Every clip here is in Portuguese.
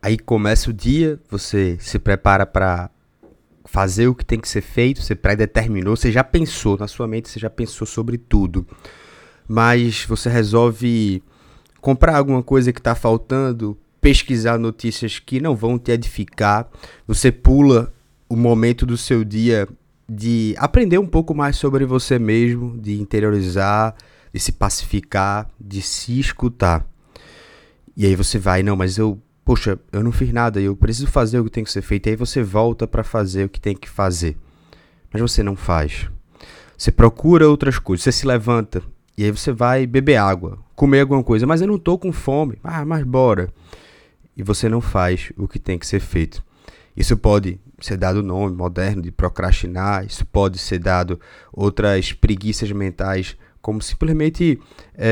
Aí começa o dia, você se prepara para fazer o que tem que ser feito, você pré-determinou, você já pensou na sua mente, você já pensou sobre tudo. Mas você resolve comprar alguma coisa que está faltando, pesquisar notícias que não vão te edificar, você pula o momento do seu dia de aprender um pouco mais sobre você mesmo, de interiorizar, de se pacificar, de se escutar. E aí você vai, não, mas poxa, eu não fiz nada, eu preciso fazer o que tem que ser feito. E aí você volta para fazer o que tem que fazer. Mas você não faz. Você procura outras coisas, você se levanta e aí você vai beber água, comer alguma coisa, mas eu não tô com fome. Ah, mas bora. E você não faz o que tem que ser feito. Isso pode ser dado o nome moderno de procrastinar, isso pode ser dado outras preguiças mentais, como simplesmente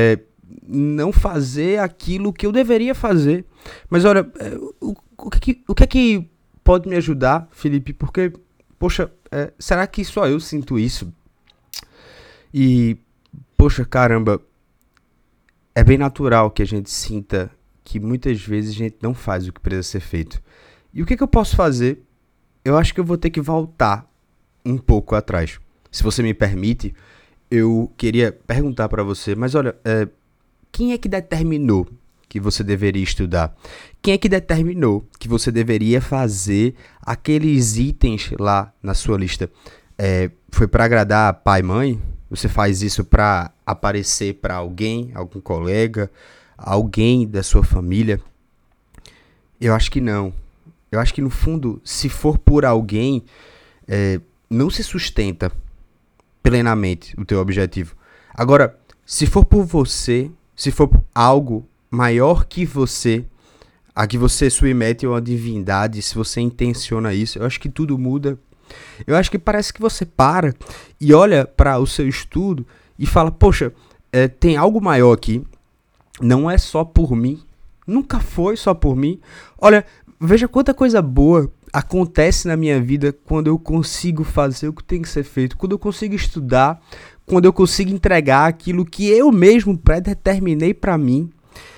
não fazer aquilo que eu deveria fazer. Mas olha, o que é que pode me ajudar, Felipe? Porque, poxa, será que só eu sinto isso? E, poxa, caramba, é bem natural que a gente sinta que muitas vezes a gente não faz o que precisa ser feito. E o que eu posso fazer? Eu acho que eu vou ter que voltar um pouco atrás. Se você me permite, eu queria perguntar para você, mas olha, quem é que determinou que você deveria estudar? Quem é que determinou que você deveria fazer aqueles itens lá na sua lista? Foi para agradar pai e mãe? Você faz isso para aparecer para alguém, algum colega, alguém da sua família? Eu acho que não. Eu acho que no fundo, se for por alguém, não se sustenta plenamente o teu objetivo. Agora, se for por você, se for algo maior que você, a que você submete a uma divindade, se você intenciona isso, eu acho que tudo muda. Eu acho que parece que você para e olha para o seu estudo e fala, poxa, tem algo maior aqui, não é só por mim, nunca foi só por mim. Olha, veja quanta coisa boa acontece na minha vida quando eu consigo fazer o que tem que ser feito, quando eu consigo estudar, quando eu consigo entregar aquilo que eu mesmo predeterminei para mim.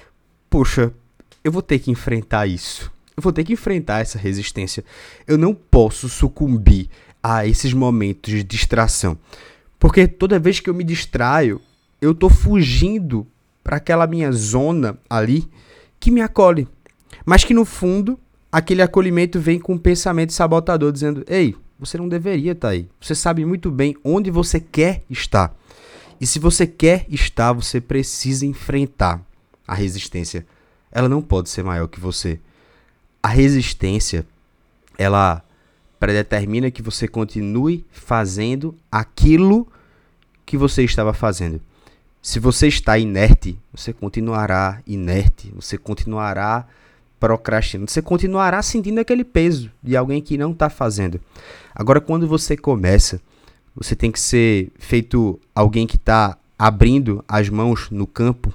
Poxa, eu vou ter que enfrentar isso. Eu vou ter que enfrentar essa resistência. Eu não posso sucumbir a esses momentos de distração. Porque toda vez que eu me distraio, eu tô fugindo para aquela minha zona ali que me acolhe. Mas que no fundo, aquele acolhimento vem com um pensamento sabotador dizendo: ei, você não deveria estar aí. Você sabe muito bem onde você quer estar. E se você quer estar, você precisa enfrentar a resistência. Ela não pode ser maior que você. A resistência, ela predetermina que você continue fazendo aquilo que você estava fazendo. Se você está inerte, você continuará inerte, você continuará procrastinando, você continuará sentindo aquele peso de alguém que não está fazendo. Agora, quando você começa, você tem que ser feito alguém que está abrindo as mãos no campo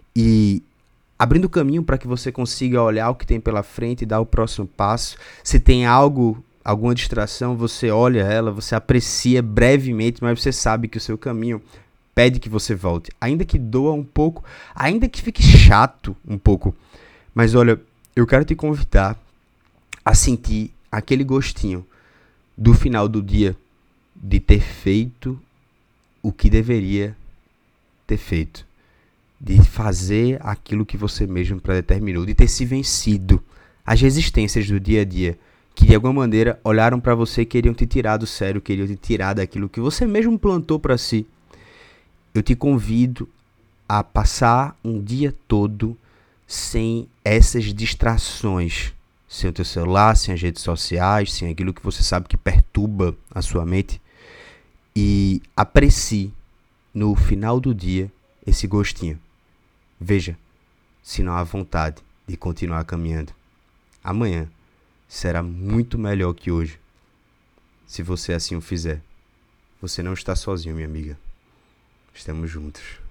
e abrindo o caminho para que você consiga olhar o que tem pela frente e dar o próximo passo. Se tem alguma distração, você olha ela, você aprecia brevemente, mas você sabe que o seu caminho pede que você volte. Ainda que doa um pouco, ainda que fique chato um pouco. Mas olha, eu quero te convidar a sentir aquele gostinho do final do dia de ter feito o que deveria ter feito. De fazer aquilo que você mesmo predeterminou, de ter se vencido as resistências do dia a dia, que de alguma maneira olharam para você e queriam te tirar do sério, queriam te tirar daquilo que você mesmo plantou para si. Eu te convido a passar um dia todo sem essas distrações, sem o teu celular, sem as redes sociais, sem aquilo que você sabe que perturba a sua mente, e aprecie no final do dia esse gostinho. Veja se não há vontade de continuar caminhando. Amanhã será muito melhor que hoje, se você assim o fizer. Você não está sozinho, minha amiga. Estamos juntos.